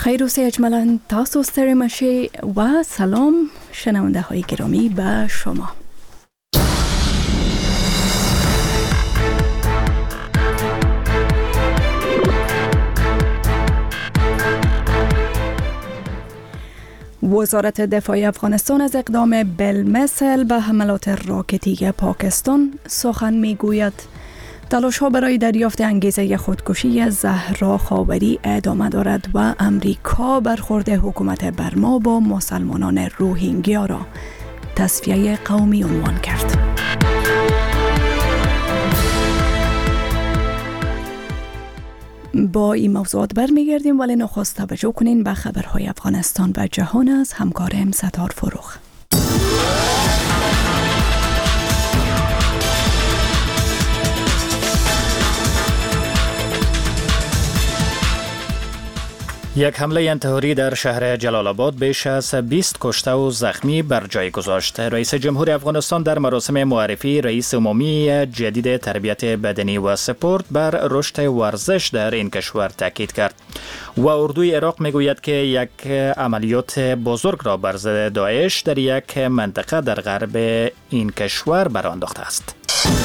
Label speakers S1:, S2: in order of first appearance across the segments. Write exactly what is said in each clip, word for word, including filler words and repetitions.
S1: خیر و اجمالاً تاسو ستړي مشي و سلام شنونده های گرامی به شما. وزارت دفاع افغانستان از اقدام بالمثل به حملات راکتی پاکستان سخن میگوید. تلاش ها برای دریافت انگیزه خودکشی زهرا خاوری ادامه دارد و امریکا برخورد حکومت برما با مسلمانان روهینگیا را تصفیه قومی عنوان کرد. با این موضوعات برمیگردیم، ولی نخست توجه کنین به خبرهای افغانستان و جهان از همکارم ستار فروخ.
S2: یک حمله انتحاری در شهر جلال آباد بیش از بیست کشته و زخمی بر جای گذاشت. رئیس جمهور افغانستان در مراسم معرفی رئیس عمومی جدید تربیت بدنی و سپورت بر رشد ورزش در این کشور تاکید کرد و اردوی عراق میگوید که یک عملیات بزرگ را بر ضد داعش در یک منطقه در غرب این کشور برآ انداخته است.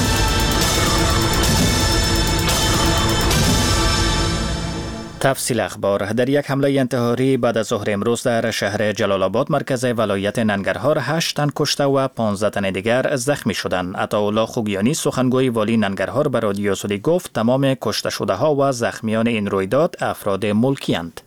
S2: تفصیل اخبار. در یک حمله انتحاری بعد از ظهر امروز در شهر جلال آباد مرکز ولایت ننگرهار هشت تن کشته و پانزده تن دیگر زخمی شدند. عطاالله خوگیانی سخنگوی والی ننگرهار به رادیو سعودی گفت تمام کشته شده ها و زخمیان این رویداد افراد ملکی اند.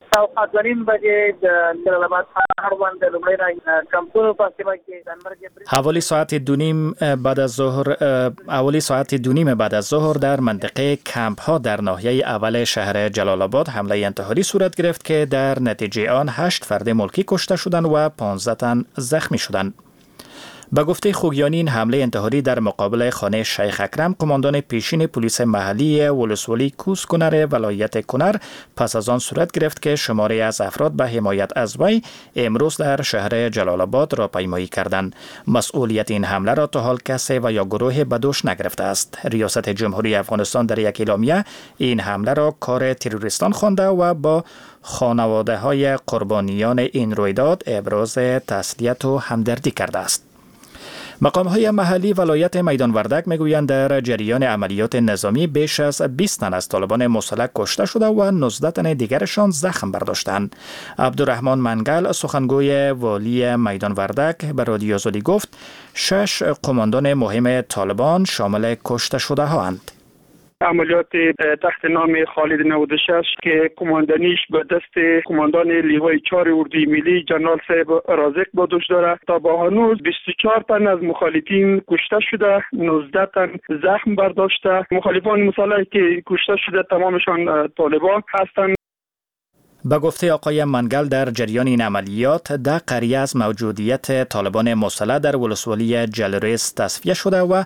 S2: حوالی ساعت دونیم بعد از ظهر حوالی ساعت دونیم بعد از ظهر در منطقه کمپ ها در ناحیه اول شهر جلال آباد حمله انتحاری صورت گرفت که در نتیجه آن هشت فرد ملکی کشته شدند و پانزده تن زخمی شدند. به گفته خوگیانی این حمله انتحاری در مقابل خانه شیخ اکرم قماندان پیشین پلیس محلی ولسوالی کوس کنر ولایت کنر پس از آن صورت گرفت که شماری از افراد به حمایت از وی امروز در شهر جلال آباد را پیمایی کردند. مسئولیت این حمله را تا حال کسی و یا گروه به دوش نگرفته است. ریاست جمهوری افغانستان در یک اعلامیه این حمله را کار تروریستان خوانده و با خانواده های قربانیان این رویداد ابراز تسلیت و همدردی کرده است. مقام های محلی ولایت میدان وردک میگویند در جریان عملیات نظامی بیش از بیست تن از طالبان مسلح کشته شده و نوزده تن دیگرشان زخم برداشتند. عبدالرحمن منگل سخنگوی والی میدان وردک به رادیو سعودی گفت شش قماندان مهم طالبان شامل کشته شده ها اند.
S3: عملیات تحت نام خالد نود و شش که کماندانیش به دست کماندان لیوای چهار اردوی ملی جنرال صاحب رازق بادوش داره. تا با هنوز بیست و چهار تن از مخالفین کشته شده، نوزده تن زخم برداشته. مخالفان مسلحی که کشته شده تمامشان طالبان هستند.
S2: به گفته آقای منگل در جریان این عملیات ده قریه از موجودیت طالبان مسلح در ولسوالی جلریز تصفیه شده و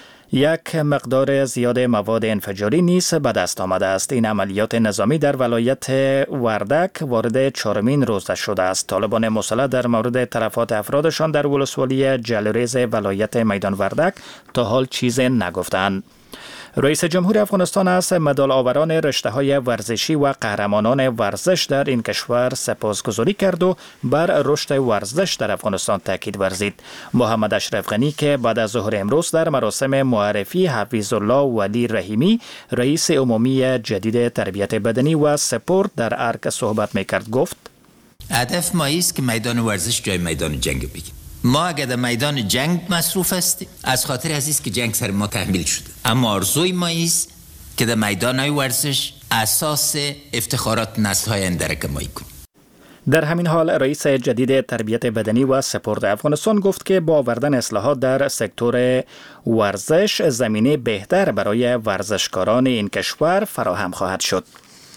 S2: یک مقدار زیاد مواد انفجاری نیز به دست آمده است. این عملیات نظامی در ولایت وردک وارد چهارمین روز شده است. طالبان مسلح در مورد تلفات افرادشان در ولسوالی جلریز ولایت میدان وردک تا حال چیزی نگفتند. رئیس جمهور افغانستان از مدال آوران رشته‌های ورزشی و قهرمانان ورزش در این کشور سپاسگزاری کرد و بر رشد ورزش در افغانستان تاکید ورزید. محمد اشرف غنی که بعد از ظهر امروز در مراسم معرفی حفیظ الله ولی رحیمی رئیس عمومی جدید تربیت بدنی و سپورت در ارگ صحبت می‌کرد گفت
S4: هدف ما است که میدان ورزش جای میدان جنگ بگیریم. ما اگر در میدان جنگ مصروف هستیم از خاطر عزیز که جنگ سر ما تحمیل شده، اما آرزوی ما است که در میدان ورزش اساس افتخارات نسل‌های آینده را کمایی کنیم.
S2: در همین حال رئیس جدید تربیت بدنی و سپورت افغانستان گفت که با آوردن اصلاحات در سکتور ورزش زمینه بهتر برای ورزشکاران این کشور فراهم خواهد شد.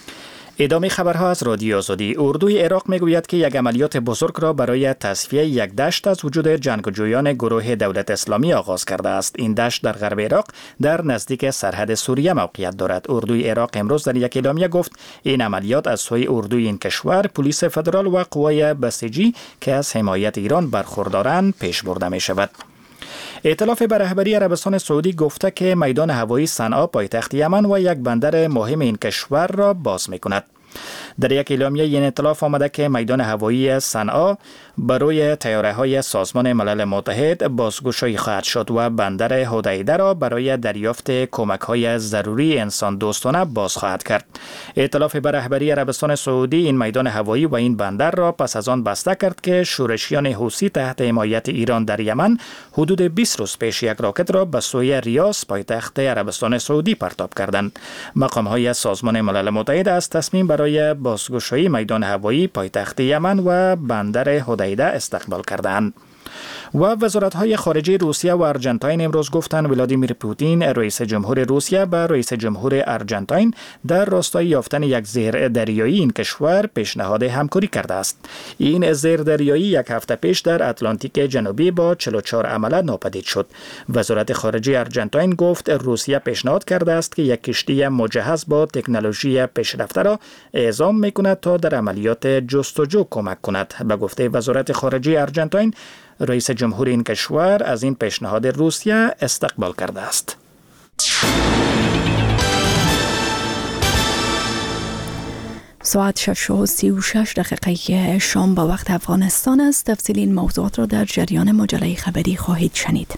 S2: ادامه خبرها از رادیو سعودی. اردوی عراق میگوید که یک عملیات بزرگ را برای تصفیه یک دشت از وجود جنگجویان گروه دولت اسلامی آغاز کرده است. این دشت در غرب عراق در نزدیک سرحد سوریه موقعیت دارد. اردوی عراق امروز در یک اعلامیه گفت این عملیات از سوی اردوی این کشور، پلیس فدرال و قوای بسیجی که از حمایت ایران برخوردارند پیش برده می شود. ائتلاف به رهبری عربستان سعودی گفته که میدان هوایی صنعا پایتخت یمن و یک بندر مهم این کشور را باز می‌کند. در یک اعلامیه این اطلاف آمده که میدان هوایی صنعا برای طیاره های سازمان ملل متحد بازگشایی خواهد شد و بندر حدیده را برای دریافت کمک های ضروری انسان دوستانه باز خواهد کرد. ائتلاف به رهبری عربستان سعودی این میدان هوایی و این بندر را پس از آن بسته کرد که شورشیان حوثی تحت حمایت ایران در یمن حدود بیست روز پیش یک راکت را به سوی ریاض پایتخت عربستان سعودی پرتاب کردند. مقام های سازمان ملل متحد از تصمیم برای بازگشایی میدان هوایی پایتخت یمن و بندر حدیده استقبال کردند. و وزارت‌های خارجه روسیه و ارژانتین امروز گفتند ولادیمیر پوتین رئیس جمهور روسیه به رئیس جمهور ارژانتین در راستای یافتن یک زیر دریایی این کشور پیشنهاد همکاری کرده است. این زیر دریایی یک هفته پیش در اتلانتیک جنوبی با چهل و چهار عمله ناپدید شد. وزارت خارجه ارژانتین گفت روسیه پیشنهاد کرده است که یک کشتی مجهز با تکنولوژی پیشرفته را اعزام می‌کند تا در عملیات جستجو کمک کند. به گفته وزارت خارجه ارژانتین، رئیس جمهور این کشور از این پیشنهاد روسیه استقبال کرده است.
S1: ساعت شش و سی و شش دقیقه شام با وقت افغانستان است. تفصیل این موضوعات را در جریان مجله خبری خواهید شنید.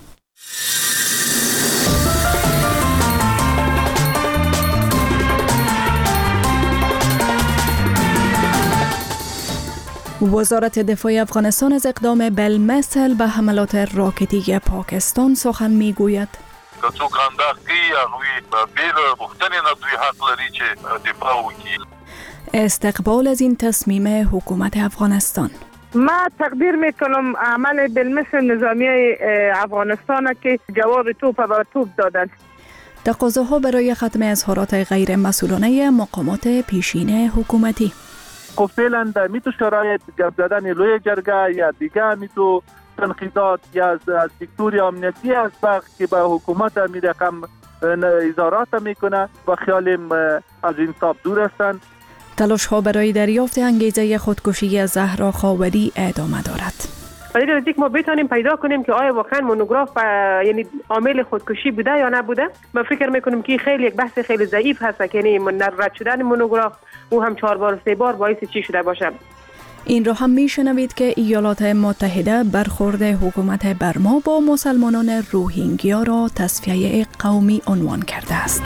S1: وزارت دفاع افغانستان از اقدام بلمسل به حملات راکتی پاکستان سخن میگوید.
S5: که څوک انداختی هغوی بیر پوښتنې نه دوی حق لري چې دفاع وکړي.
S1: استقبال از این تصمیم حکومت افغانستان.
S6: ما تقدیر میکنم عمل بلمسل نظامی افغانستان که جواب توپ و توپ دادند.
S1: تقاضاها برای ختم اظهارات غیر مسئولانه مقامات پیشین حکومتی.
S7: خب فعلا در میتو شرایط گپ زدن لوی جرگه یا دیگه میتو تنقیدات یا از سکتور امنیتی از بخش که به حکومت می رقم اظهارات میکنه و خیالیم از انصاف دور هستند.
S1: تلاش ها برای دریافت انگیزه خودکشی زهرا خاوری ادامه دارد.
S8: برای نزدیک ما بتونیم پیدا کنیم که آیا واقعا مونوگراف یعنی عامل خودکشی بوده یا نبوده. من فکر میکنم که خیلی یک بحث خیلی ضعیف هست که یعنی رد شدن مونوگراف او هم چهار بار سه بار باعث چی شده باشه.
S1: این را هم میشنوید که ایالات متحده برخورد حکومت برما با مسلمانان روهینگیا را تصفیه قومی عنوان کرده است.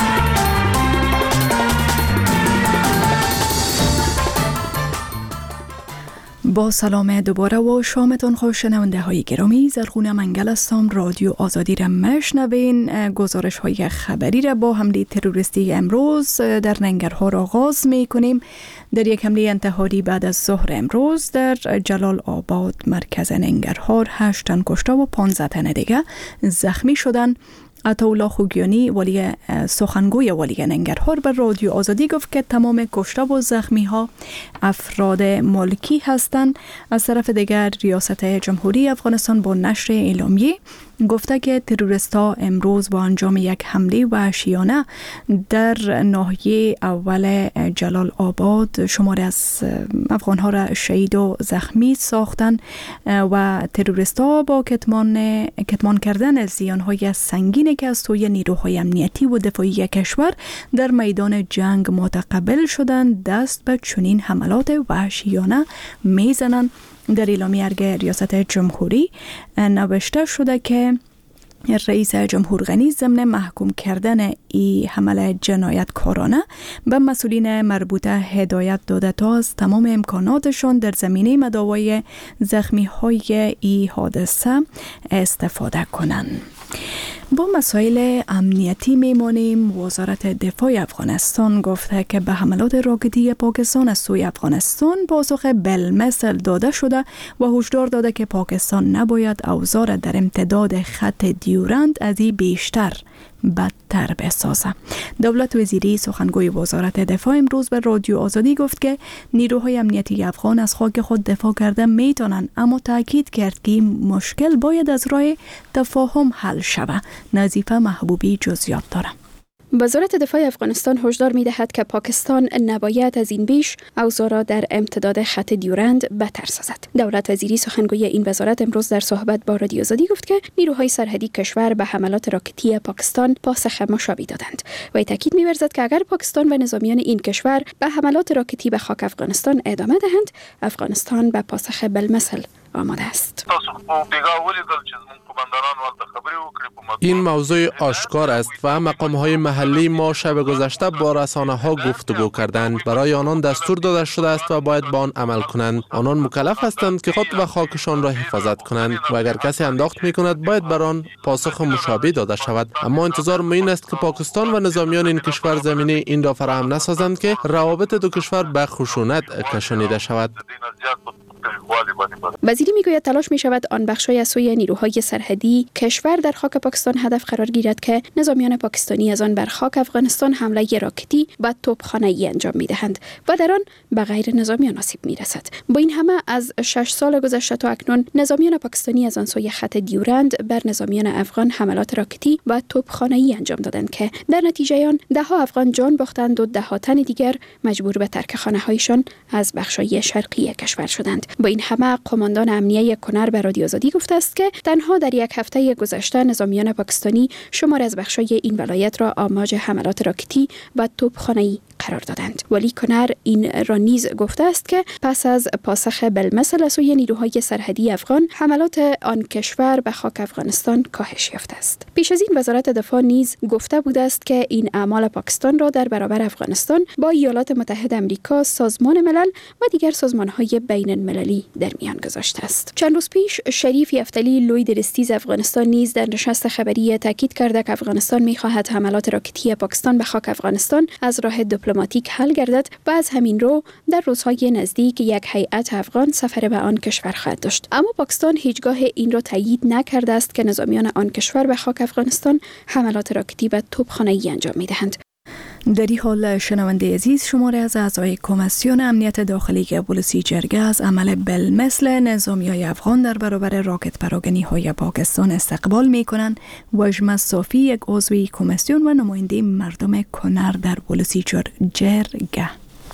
S1: با سلام دوباره و شامتان خوش شنونده های گرامی. زرخونه منگل هستم. رادیو آزادی را مشنوین. گزارش های خبری را با حمله تروریستی امروز در ننگرهار آغاز می کنیم. در یک حمله انتحاری بعد از ظهر امروز در جلال آباد مرکز ننگرهار هشت تن کشته و پانزده تن دیگه زخمی شدند. عطاالله خوگیانی ولی سخنگوی ولی ننگرهار به رادیو آزادی گفت که تمام کشته و زخمی ها افراد ملکی هستند. از طرف دیگر ریاست جمهوری افغانستان با نشر اعلامیه گفته که تروریست‌ها امروز با انجام یک حمله وحشیانه در ناحیه اول جلال آباد شماری از افغان‌ها را شهید و زخمی ساختند و تروریست‌ها با کتمان کتمان کردن زیان‌های سنگینی که از سوی نیروهای امنیتی و دفاعی کشور در میدان جنگ متقبل شدند دست به چنین حملات وحشیانه میزنند. در اعلامیه ریاست جمهوری نوشته شده که رئیس جمهور غنی ضمن محکوم کردن ای حمله جنایتکارانه به مسئولین مربوطه هدایت داده تا از تمام امکاناتشان در زمینه مداوای زخمی های ای حادثه استفاده کنند. با مسائل امنیتی میمانیم. وزارت دفاع افغانستان گفته که به حملات راکتی پاکستان از سوی افغانستان پاسخ بالمثل داده شده و هشدار داده که پاکستان نباید اوضاع در امتداد خط دیورند از این بیشتر بدتر بسازه. دولت وزیری سخنگوی وزارت دفاع امروز به رادیو آزادی گفت که نیروهای امنیتی افغان از خاک خود دفاع کرده میتونن، اما تاکید کرد که مشکل باید از راه تفاهم حل شود. نظیفه محبوبی جزئیات داره.
S9: وزارت دفاع افغانستان هشدار می‌دهد که پاکستان نباید از این بیش اوضاع را در امتداد خط دیورند بدتر سازد. دولت وزیری سخنگوی این وزارت امروز در صحبت با رادیو آزادی گفت که نیروهای سرحدی کشور به حملات راکتی پاکستان پاسخ مشابه دادند. وی تاکید می‌ورزد که اگر پاکستان و نظامیان این کشور به حملات راکتی به خاک افغانستان ادامه دهند، افغانستان به پاسخ بالمثل آماده است.
S10: این موضوع آشکار است و مقام‌های محلی ما شب گذشته با رسانه‌ها گفتگو کردند. برای آنان دستور داده شده است و باید با آن عمل کنند. آنان مکلف هستند که خود و خاکشان را حفاظت کنند و اگر کسی انداخت می‌کند باید بر آن پاسخ مشابه داده شود. اما انتظار ما این است که پاکستان و نظامیان این کشور زمینه این را فراهم نسازند که روابط دو کشور به خشونت کشانیده شود.
S9: وزیری میگوید تلاش می شود آن بخشای از سوی نیروهای سرحدی کشور در خاک پاکستان هدف قرار گیرد که نظامیان پاکستانی از آن بر خاک افغانستان حمله راکتی و توپخانه‌ای انجام می دهند و در آن به غیر نظامیان آسیب می رسد. با این همه از شش سال گذشته تا اکنون نظامیان پاکستانی از آن سوی خط دیورند بر نظامیان افغان حملات راکتی و توپخانه‌ای انجام دادند که در نتیجه آن ده ها افغان جان باختند و ده ها تن دیگر مجبور به ترک خانه‌هایشان از بخشای شرقی کشور شدند. با این همه قماندان امنیه کنر به رادیو آزادی گفته است که تنها در یک هفته گذشته نظامیان پاکستانی شمار از بخشای این ولایت را آماج حملات راکتی و توپخانه‌ای قرار دادند. ولی کنر این را نیز گفته است که پس از پاسخ بالمثل از سوی نیروهای سرحدی افغان، حملات آن کشور به خاک افغانستان کاهش یافته است. پیش از این وزارت دفاع نیز گفته بوده است که این اعمال پاکستان را در برابر افغانستان با ایالات متحده آمریکا، سازمان ملل و دیگر سازمان‌های بین المللی در میان گذاشته است. چند روز پیش شریف یفتلی لوی درستیز افغانستان نیز در نشست خبری تاکید کرده که افغانستان می‌خواهد حملات راکتی پاکستان به خاک افغانستان از راه دیپلماتیک حل گردد و از همین رو در روزهای نزدیک یک هیئت افغان سفر به آن کشور خواهد داشت. اما پاکستان هیچگاه این را تایید نکرده است که نظامیان آن کشور به خاک افغانستان حملات راکتی و توپخانه‌ای انجام می‌دهند.
S1: در این حال شنونده عزیز، شماره از اعضای کمیسیون امنیت داخلی پلیسی جرگه از عمل بالمثل نظامیای افغان در برابر راکت پراگنی های پاکستان استقبال می کنند. وجمه صافی، یک عضوی کمیسیون و نماینده مردم کنر در پلیسی جرگه: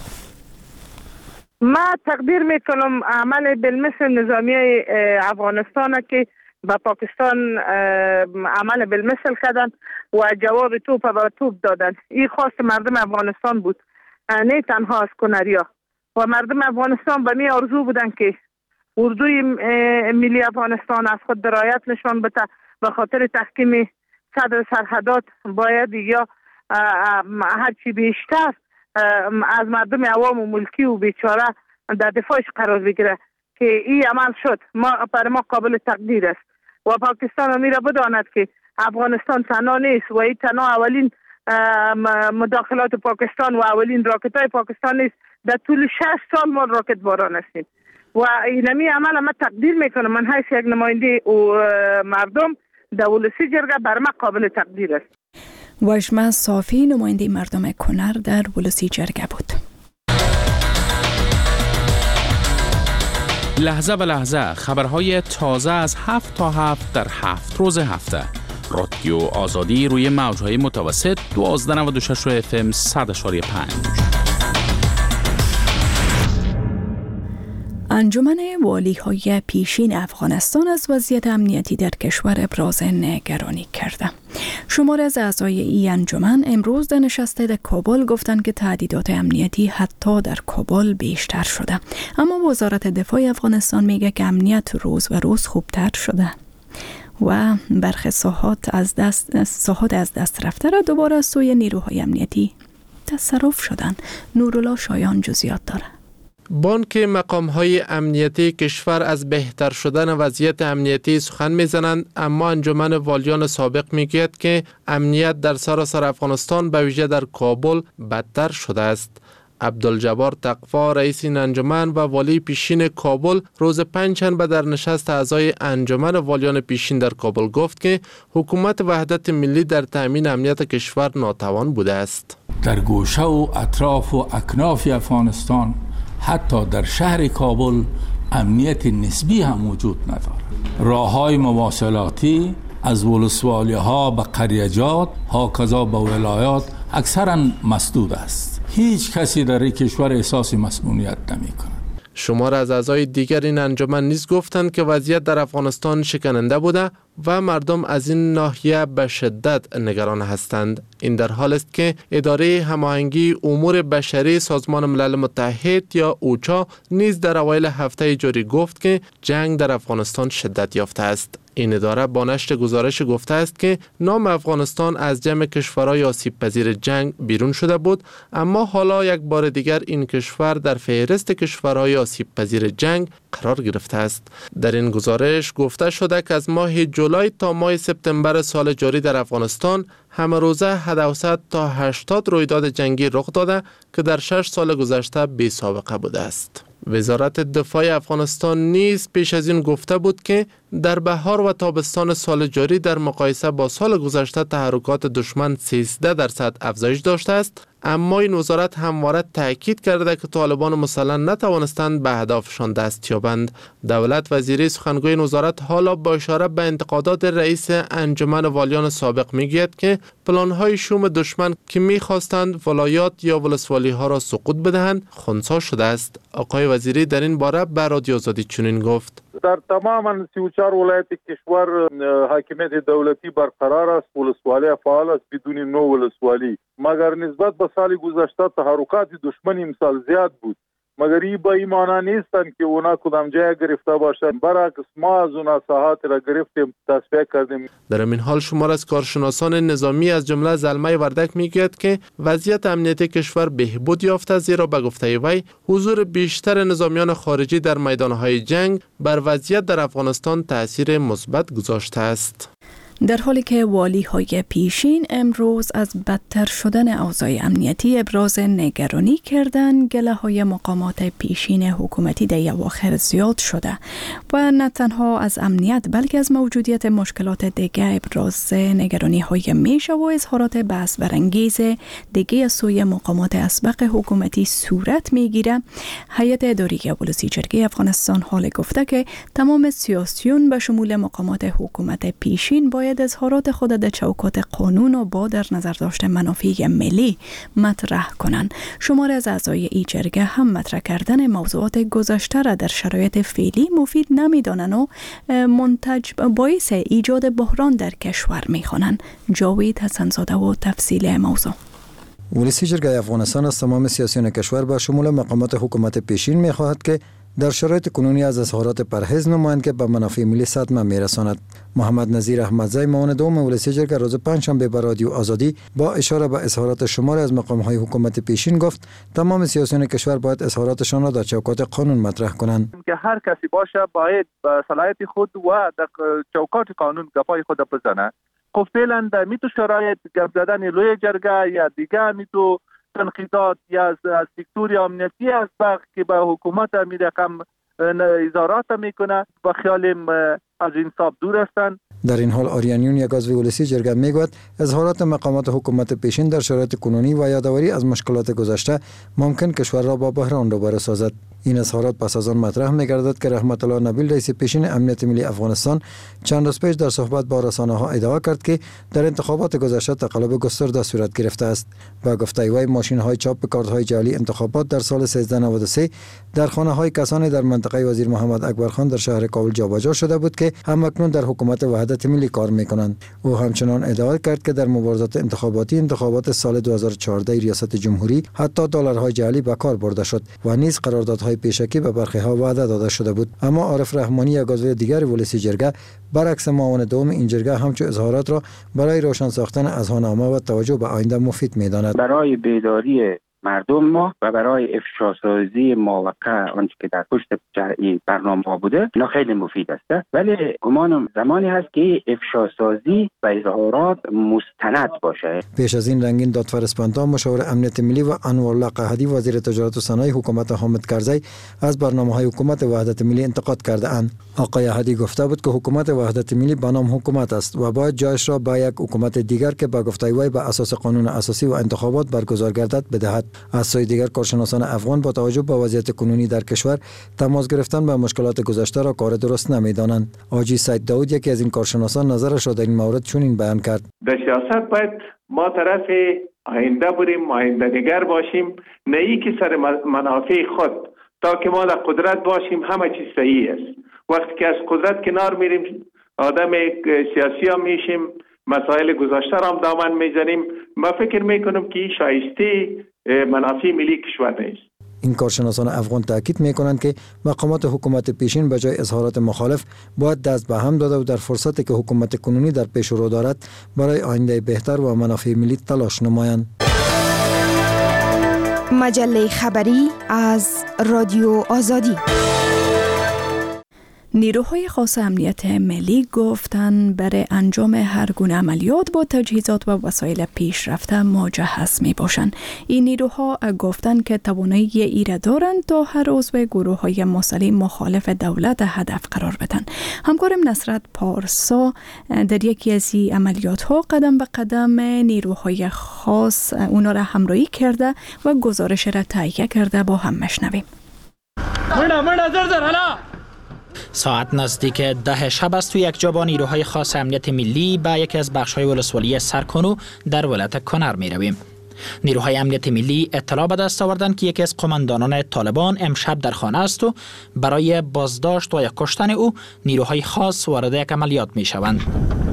S6: ما تقدیر می کنم عمل بالمثل نظامیای افغانستان که با پاکستان عمل بالمثل کردن و جواب توپ و توپ دادن. این خواست مردم افغانستان بود، نه تنها از کنریا. و مردم افغانستان به می آرزو بودن که اردوی ملی افغانستان از خود درایت نشان بده. به خاطر تحکیم صدر سرحدات باید یا هرچی بیشتر از مردم عوام و ملکی و بیچاره در دفاعش قرار بگیره که این عمل شد. ما پر ما قابل تقدیر است و پاکستان میره بداند که افغانستان تنها نیست و این تنها اولین مداخلات پاکستان و اولین راکت های پاکستان نیست. در طول شش سال ما راکت باران هستیم و اینمی عمل ما تقدیر میکنم. من حیث یک نماینده و مردم در ولسی جرگه بر ما قابل تقدیر است.
S1: وجمه صافی، نماینده مردم کنر در ولسی جرگه بود.
S11: لحظه به لحظه خبرهای تازه از هفت تا هفت در هفت روز هفته. رادیو آزادی روی موجهای متوسط دوازده نود و شش اف ام صد اشاری پنج.
S1: انجمن والی‌های پیشین افغانستان از وضعیت امنیتی در کشور ابراز نگرانی کرده. شمار از اعضای این انجمن امروز در نشست در کابل گفتند که تهدیدات امنیتی حتی در کابل بیشتر شده. اما وزارت دفاع افغانستان میگه که امنیت روز و روز خوبتر شده و برخی ساحات از دست ساحات از دست رفته را دوباره از سوی نیروهای امنیتی تصرف شدن. نورالله شایان جزئیات داره.
S10: بانک مقام‌های امنیتی کشور از بهتر شدن وضعیت امنیتی سخن می‌زنند، اما انجمن والیان سابق میگوید که امنیت در سراسر افغانستان به ویژه در کابل بدتر شده است. عبدالجبار تقوا، رئیس این انجمن و والی پیشین کابل، روز پنجشنبه در نشست اعضای انجمن والیان پیشین در کابل گفت که حکومت وحدت ملی در تامین امنیت کشور ناتوان بوده است.
S12: در گوشه و اطراف و اکناف افغانستان، حتی در شهر کابل، امنیت نسبی هم وجود ندارد. راه‌های مواصلاتی از ولسوالی ها به قریجات ها کذا به ولایات اکثرا مسدود است. هیچ کسی در این کشور احساس مسئولیت نمی کند.
S10: شمار از اعضای دیگر این انجمن نیز گفتند که وضعیت در افغانستان شکننده بوده و مردم از این ناحیه به شدت نگران هستند. این در حال است که اداره هماهنگی امور بشری سازمان ملل متحد یا اوچا نیز در اوایل هفته جاری گفت که جنگ در افغانستان شدت یافته است. این اداره با نشر گزارش گفته است که نام افغانستان از جمع کشورهای آسیب پذیر جنگ بیرون شده بود، اما حالا یک بار دیگر این کشور در فهرست کشورهای آسیب پذیر جنگ قرار گرفته است. در این گزارش گفته شده که از ماه جولای تا ماه سپتامبر سال جاری در افغانستان همه روزه هفتصد تا هشتاد رویداد جنگی رخ داده که در شش سال گذشته بی سابقه بوده است. وزارت دفاع افغانستان نیز پیش از این گفته بود که در بهار و تابستان سال جاری در مقایسه با سال گذشته تحرکات دشمن سیزده درصد افزایش داشته است، اما این وزارت همواره تاکید کرده که طالبان مسلح نتوانستند به هدفشان دست یابند. دولت وزیری سخنگوی این وزارت حالا با اشاره به انتقادات رئیس انجمن والیان سابق میگوید که پلان‌های شوم دشمن که می‌خواستند ولایات یا ولسوالی ها را سقوط بدهند خنثی شده است. آقای وزیری در این باره به رادیو آزادی چنین گفت:
S7: در تماما سی و چهار ولایت کشور حاکمیت دولتی برقرار است، ولسوالی فعال است بدون نو ولسوالی، مگر نسبت به سال گذشته تحرکات دشمن امسال زیاد بود، مگر این به این معنی نیستند که اونا کدام جای گرفته باشند، برعکس ما از اونا ساحات را گرفتیم، تصفیه کردیم.
S10: در این حال شمار از کارشناسان نظامی از جمله زلمه وردک میگوید که وضعیت امنیتی کشور بهبود یافته، زیرا به گفته وی حضور بیشتر نظامیان خارجی در میدانهای جنگ بر وضعیت در افغانستان تاثیر مثبت گذاشته است.
S1: در حالی که والی های پیشین امروز از بدتر شدن اوضاع امنیتی ابراز نگرانی کردند، گله های مقامات پیشین حکومتی در اواخر زیاد شده و نه تنها از امنیت بلکه از موجودیت مشکلات دیگه ابراز نگرانی های میشه و اظهارات بحث برانگیز دیگه از سوی مقامات اسبق حکومتی صورت میگیره. هیئت اداری ولسی جرگه افغانستان حال گفته که تمام سیاسیون به شمول مقامات حکومت پیشین باید اظهارات خود در چوکات قانون و با در نظر داشته منافع ملی مطرح کنند. شمار از اعضای این جرگه هم مطرح کردن موضوعات گذشته را در شرایط فعلی مفید نمیدانند و منتج باعث ایجاد بحران در کشور میخوانند. جاوید حسنزاده و تفصیل موضوع.
S13: ولسی جرگه افغانستان از تمام سیاسیون کشور با شمول مقامات حکومت پیشین میخواهد که در شرایط کنونی از اظهارات پرهیز نمایند که به منافع ملی صدمه میرساند. محمد نظیر احمدزی معاون دوم ولسی جرگه روز پنجشنبه به رادیو آزادی با اشاره به اظهارات شمار از مقام‌های حکومت پیشین گفت تمام سیاسیون کشور باید اظهاراتشان را در چوکات قانون مطرح کنند.
S7: که هر کسی باشه باید به صلاحیت خود و در چوکات قانون گپای خود بزنه. خب فعلا در میتو شرایط گپ زدن لوی جرگه یا دیگه میتو تنقیدات یا از سکتور امنیتی است که به حکومت می رقم اظهارات میکنه و خیالیم از انصاف دور هستند.
S13: در این حال آریانیون یک عضو ولسی جرگه میگوید اظهارات مقامات حکومت پیشین در شرایط کنونی و یادآوری از مشکلات گذشته ممکن کشور را با بحران روبرو سازد. این اظهارات پس از آن مطرح می‌گردد که رحمت الله نبیل رئیس پیشین امنیت ملی افغانستان چند روز پیش در صحبت با رسانه‌ها ادعا کرد که در انتخابات گذشته تقلب گسترده صورت گرفته است. با گفته وی ماشین‌های چاپ کارت‌های جعلی انتخابات در سال سیزده نود و سه در خانه‌های کسانی در منطقه وزیر محمد اکبرخان در شهر کابل جابجا شده بود که همکنون در حکومت وحدت ملی کار می‌کنند. او همچنان ادعا کرد که در مبارزات انتخاباتی انتخابات سال دو هزار و چهارده ریاست جمهوری حتی دلارهای جعلی به کار برده شد و نیز قراردادهای پیشکی به برخی ها وعده داده شده بود. اما عارف رحمانی یک عضو دیگر ولسی جرگه برعکس معاون دوم این جرگه همچون اظهارات را برای روشن ساختن اذهان‌آمه و توجه به آینده مفید می‌داند.
S14: برای بیداری مردم ما و برای افشاسازی ماوقع آنچه که در پشت جرعی برنامه ها بوده اینا خیلی مفید است، ولی گمانم زمانی هست که افشاسازی و اظهارات مستند باشه.
S13: پیش از این رنگین دادفر اسپانتا مشاور امنیت ملی و انوارالله قحدی وزیر تجارت و صنایع حکومت حامد کرزی از برنامه‌های حکومت وحدت ملی انتقاد کرده اند. آقای احدی گفته بود که حکومت وحدت ملی بنام حکومت است و باید جایش را به یک حکومت دیگر که با گفته وی به اساس قانون اساسی و انتخابات برگزار گردد بدهد. از سوی دیگر کارشناسان افغان با توجه به وضعیت کنونی در کشور تماس گرفتن به مشکلات گذشته را کار درست نمی‌دانند. حاجی سید داود یکی از این کارشناسان نظرش را در این مورد چنین بیان کرد:
S15: در سیاست باید ما طرف آینده بریم، آینده نگر باشیم، نه ای که سر منافع خود تا که ما در قدرت باشیم همه چیز صحیح است. وقتی که از قدرت کنار میریم آدم سیاسی هم میشیم، مسائل گذشته را هم دامن میزنیم. ما فکر میکنم که این شایسته منافع ملی کشور نیست.
S13: این کارشناسان افغان تاکید میکنند که مقامات حکومت پیشین به جای اظهارات مخالف باید دست به هم داده و در فرصتی که حکومت کنونی در پیش رو دارد برای آینده بهتر و منافع ملی تلاش نمایند.
S16: مجله خبری از رادیو آزادی.
S1: نیروهای خاص امنیت ملی گفتند برای انجام هر گونه عملیات با تجهیزات و وسایل پیشرفته مجهز می باشند. این نیروها گفتند که توانایی ایره دارند تا هر عضو گروه های مسلح مخالف دولت هدف قرار بدن. همکارم نصرت پارسا در یکی از این عملیات ها قدم به قدم نیروهای خاص اونا را همراهی کرده و گزارش را تهیه کرده. با هم مشنویم.
S17: مرد مرد زر زر حالا ساعت نزدیک ده شب است و یک جا با نیروهای خاص امنیت ملی به یکی از بخش‌های ولسوالی سرکانو در ولایت کنر می رویم. نیروهای امنیت ملی اطلاع به دست آوردند که یکی از قماندانان طالبان امشب در خانه است و برای بازداشت و یا کشتن او نیروهای خاص وارد یک عملیات می شوند.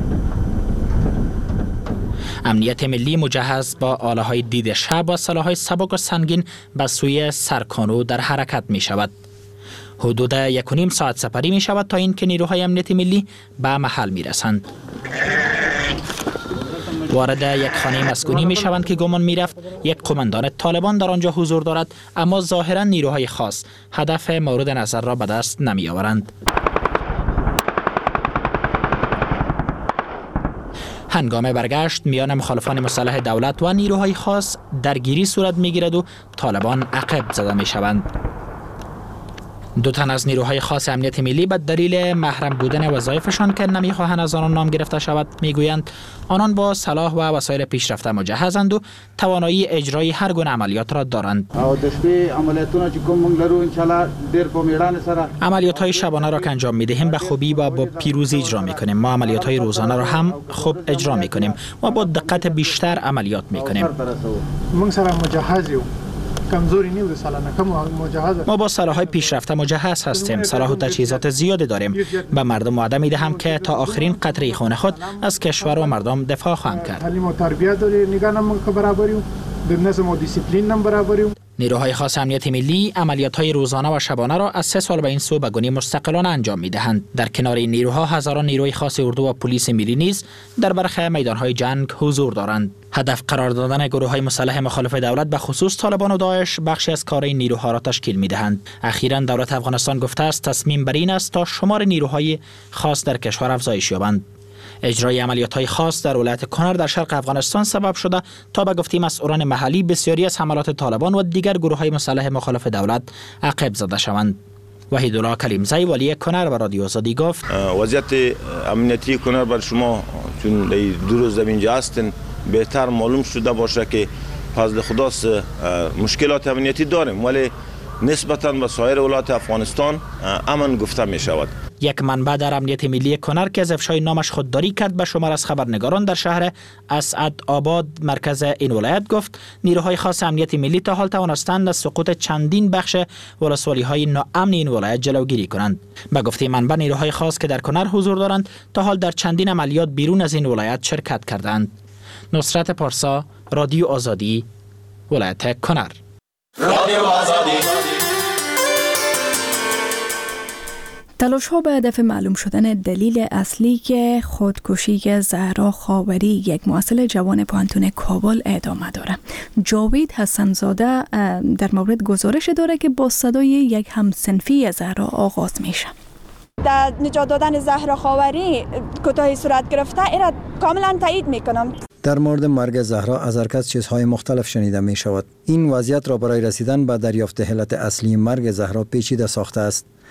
S17: امنیت ملی مجهز با آله‌های دید شب و سلاح‌های سبک و سنگین به سوی سرکانو در حرکت می شود. حدود یک و نیم ساعت سپری می شود تا اینکه نیروهای امنیت ملی به محل می رسند. وارد یک خانه مسکونی می شوند که گمان می رفت یک قماندان طالبان در آنجا حضور دارد، اما ظاهرا نیروهای خاص هدف مورد نظر را به دست نمی آورند. هنگام برگشت میان مخالفان مسلح دولت و نیروهای خاص درگیری صورت می گیرد و طالبان عقب زده می شوند. دو تن از نیروهای خاص امنیت ملی به دلیل محرم بودن وظایفشان که نمیخواهند از آنان نام گرفته شود میگویند آنان با سلاح و وسایل پیشرفته مجهزند و توانایی اجرای هر گونه عملیات را دارند. عملیات های شبانه را که انجام میدهیم به خوبی و با پیروزی اجرا میکنیم. ما عملیات های روزانه را هم خوب اجرا میکنیم و با دقت بیشتر عملیات میکنیم. ما با سلاح‌های پیشرفته مجهز هستیم. سلاح و تجهیزات زیادی داریم. به مردم وعده می‌دهم که تا آخرین قطره خون خود از کشور و مردم دفاع خواهند کرد.
S18: تعلیم و تربیت داریم، نگاه نمون که برابریم، در نظم و دیسیپلین هم برابریم.
S17: نیروهای خاص امنیت ملی عملیات‌های روزانه و شبانه را از سه سال به این سو به گونه مستقلانه انجام می‌دهند. در کنار این نیروها هزاران نیروی خاص اردو و پلیس ملی نیز در برخی میدان‌های جنگ حضور دارند. هدف قرار دادن گروه‌های مسلح مخالف دولت به خصوص طالبان و داعش بخشی از کار این نیروها را تشکیل می‌دهند. اخیراً دولت افغانستان گفته است تصمیم بر این است تا شمار نیروهای خاص در کشور افزایش یابند. اجرای عملیات‌های خاص در ولایت کنر در شرق افغانستان سبب شده تا به گفته مسئولان محلی بسیاری از حملات طالبان و دیگر گروه‌های مسلح مخالف دولت عقب زده شوند. وحیدالله کلیمزی ولی کنر به رادیو آزادی گفت
S19: وضعیت امنیتی کنر بر شما چون دو روز اینجا هستین بهتر معلوم شده باشه که فضل خداست مشکلات امنیتی داریم، ولی نسبتاً به سایر ولایات افغانستان امن گفته می شود.
S17: یک منبع در امنیت ملی کنر که از افشای نامش خودداری کرد به شمار از خبرنگاران در شهر اسعد آباد مرکز این ولایت گفت نیروهای خاص امنیت ملی تا حال توانستند از سقوط چندین بخش ولسوالی های ناامن این ولایت جلوگیری کنند. به گفته منبع نیروهای خاص که در کنر حضور دارند تا حال در چندین عملیات بیرون از این ولایت شرکت کردند. نصرت پارسا، رادیو آزادی، ولایت کنر.
S20: رادیو آزادی.
S1: تلاش ها به هدف معلوم شدن دلیل اصلی که خودکشی زهرا خاوری یک محصل جوان پانتون کابل ادامه داره. جاوید حسنزاده در مورد گزارش داره که با صدای یک همسنفی زهرا آغاز میشه.
S21: در نجات دادن زهرا خاوری کوتاهی صورت گرفته ایرا کاملا تایید میکنم.
S13: در مورد مرگ زهرا از هر کس چیزهای مختلف شنیده می شود. این وضعیت را برای رسیدن به دریافت علت اصلی مرگ زهرا پیچیده ساخته است.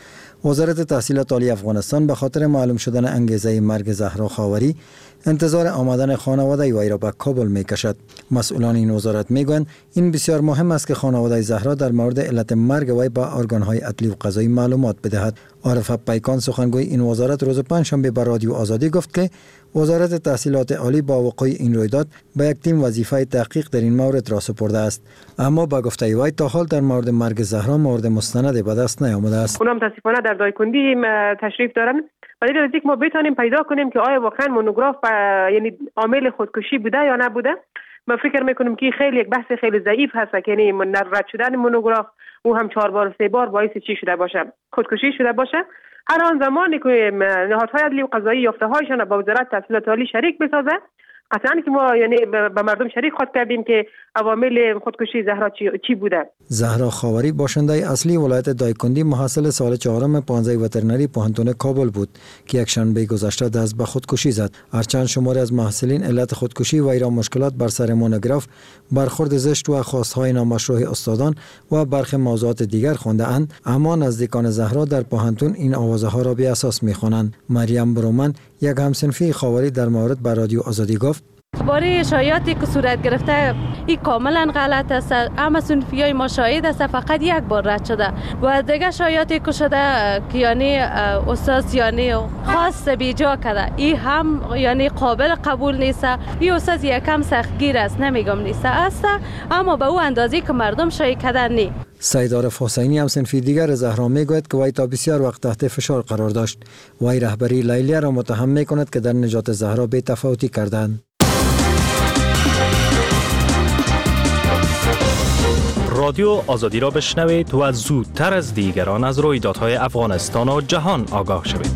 S13: وزارت تحصیلات عالی افغانستان به خاطر معلوم شدن انگیزه مرگ زهرا خاوری انتظار آمدن خانواده وی را به کابل می کشد. مسئولان این وزارت می گویند این بسیار مهم است که خانواده زهرا در مورد علت مرگ وی به ارگان‌های عدلی و قضایی معلومات بدهد. عارف پیکان سخنگوی این وزارت روز پنجشنبه به رادیو آزادی گفت که وزارت تحصیلات عالی با وقوع این رویداد به یک تیم وظیفه تحقیق در این مورد را سپرده است، اما با گفته وی تا حال در مورد مرگ زهرا مورد مستند به دست نیامده است.
S8: اونم متاسفانه در دایکندی تشریف دارن. ولی در که ما بتونیم پیدا کنیم که آیا واقعا مونوگراف یعنی عامل خودکشی بوده یا نبوده، من فکر میکنم که خیلی یک بحث خیلی ضعیف هست که یعنی رد شدن مونوگراف او هم چهار بار سه بار باعث چی شده باشه، خودکشی شده باشه. هر آن زمانی که نهادهای عدلی و قضایی یافته هایشان با وزارت تحصیلات عالی شریک بسازه، قطعا که ما یعنی به مردم شریک خواهد کردیم که عوامل خودکشی زهرا چی, چی بوده.
S13: زهرا خاوری باشنده اصلی ولایت دایکندی محصل سال چهارم پانزده وترنری پوهنتون کابل بود که یک شنبه گذشته دست به خودکشی زد. هرچند شماری از محصلین علت خودکشی وی را مشکلات بر سر مونوگراف، برخورد زشت و خواستهای نامشروع استادان و برخی موضوعات دیگر خوانده اند، اما نزدیکان زهرا در پوهنتون این آوازه ها را بی اساس می‌خوانند. مریم برومن یک همسنفی خاوری در مورد به رادیو آزادی گفت
S3: باره شایعاتی که صورت گرفته این کاملا غلط است. اما صنفیای ما شاهد است فقط یک بار رد شده و دیگه شایعاتی که شده که یعنی استاد یعنی خاص بیجا کرده، این هم یعنی قابل قبول نیست. این استاد یکم سختگیر است، نمیگم نیست است، اما به او اندازی که مردم شایع کردن نی.
S13: سید عارف حسینی هم صنفی دیگر زهرا میگوید که وی تا بسیار وقت تحت فشار قرار داشت. وی رهبری لیلیه را متهم میکند که در نجات زهرا بی تفاوتی کردند.
S22: رادیو آزادی را بشنوید و زودتر از دیگران از رویدادهای افغانستان و جهان آگاه شوید.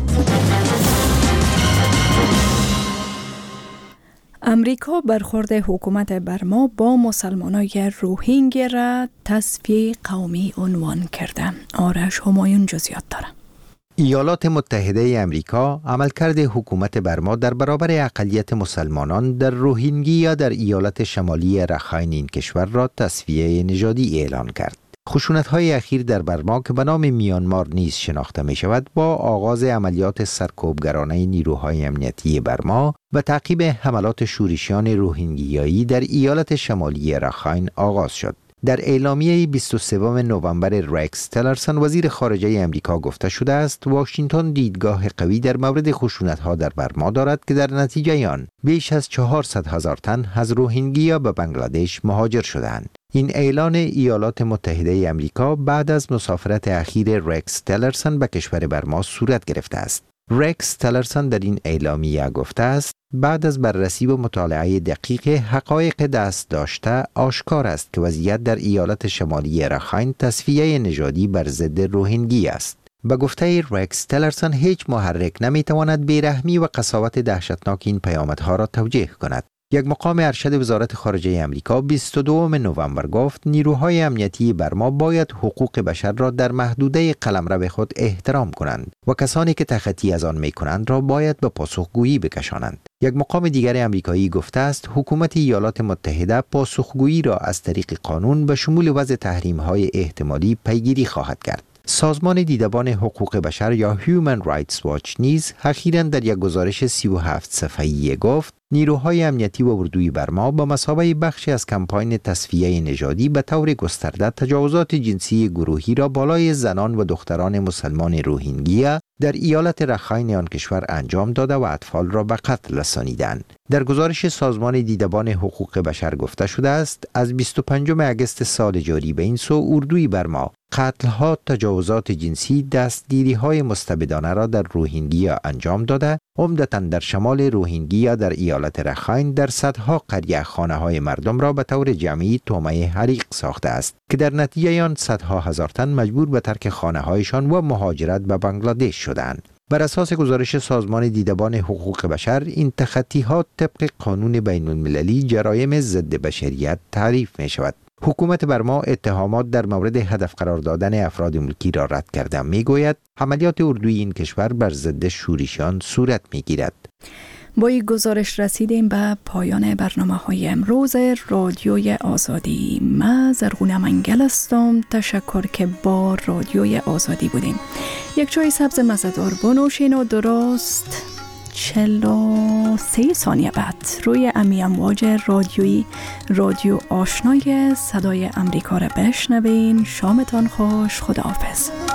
S1: امریکا برخورد حکومت برما با مسلمانای روهینگی را تصفیه قومی عنوان کرده. آرش همایون جزئیات داره.
S23: ایالات متحده امریکا عملکرد حکومت برما در برابر اقلیت مسلمانان در روهینگی یا در ایالت شمالی رخاین این کشور را تصفیه نژادی اعلان کرد. خشونت‌های اخیر در برما که به نام میانمار نیز شناخته می شود با آغاز عملیات سرکوبگرانه نیروهای امنیتی برما و تعقیب حملات شورشیان روهینگیایی در ایالت شمالی رخاین آغاز شد. در اعلامیه بیست و سوم نوامبر رکس تلرسون وزیر خارجه امریکا گفته شده است واشنگتن دیدگاه قوی در مورد خشونت‌ها در برما دارد که در نتیجه آن بیش از چهارصد هزار تن از روهینگیا به بنگلادش مهاجر شدند. این اعلان ایالات متحده امریکا بعد از مسافرت اخیر رکس تلرسون به کشور برما صورت گرفته است. رکس تلرسون در این اعلامیه گفته است بعد از بررسی و مطالعه دقیق حقایق دست داشته آشکار است که وضعیت در ایالت شمالی رخاین تصفیه نژادی بر ضد روهینگی است. به گفته رکس تلرسون هیچ محرک نمیتواند بیرحمی و قساوت دهشتناک این پیامدها را توجیه کند. یک مقام ارشد وزارت خارجه امریکا بیست و دوم نوامبر گفت نیروهای امنیتی برما باید حقوق بشر را در محدوده قلمرو خود احترام کنند و کسانی که تخطی از آن می کنند را باید به پاسخگویی بکشانند. یک مقام دیگر امریکایی گفته است حکومت ایالات متحده پاسخگویی را از طریق قانون به شمول وضع تحریم‌های احتمالی پیگیری خواهد کرد. سازمان دیدبان حقوق بشر یا Human Rights Watch نیز اخیراً در یک گزارش سی و هفت صفحه‌ای گفت نیروهای امنیتی و اردوی برما با مثابه بخشی از کمپاین تصفیه نژادی به طور گسترده تجاوزات جنسی گروهی را بالای زنان و دختران مسلمان روهینگیا در ایالت رخاین آن کشور انجام داده و اطفال را به قتل رسانیدند. در گزارش سازمان دیدبان حقوق بشر گفته شده است از بیست و پنجم اگست سال جاری به این سو اردوی برما قتل‌ها، تجاوزات جنسی، دستگیری‌های مستبدانه را در روهینگیا انجام داده، عمدتاً در شمال روهینگیا در ایالت رخاین در صدها قریه خانه‌های مردم را به طور جمعی طعمه حریق ساخته است که در نتیجه آن صدها هزار تن مجبور به ترک خانه‌هایشان و مهاجرت به بنگلادش شدند. بر اساس گزارش سازمان دیدبان حقوق بشر این تخطی‌ها طبق قانون بین‌المللی جرایم ضد بشریت تعریف می‌شود. حکومت برما اتهامات در مورد هدف قرار دادن افراد ملکی را رد کرده میگوید عملیات اردوی این کشور بر ضد شورشیان صورت میگیرد.
S1: با این گزارش رسیدیم به پایان برنامه های امروز رادیوی آزادی. من زرغونه منگل هستم. تشکر که با رادیوی آزادی بودیم. یک چای سبز مزه‌دار بنوشین و درست چهل و سه ثانیه بعد روی امی امواج رادیویی رادیو آشنای صدای امریکا را بشنوین. شامتان خوش. خداحافظ.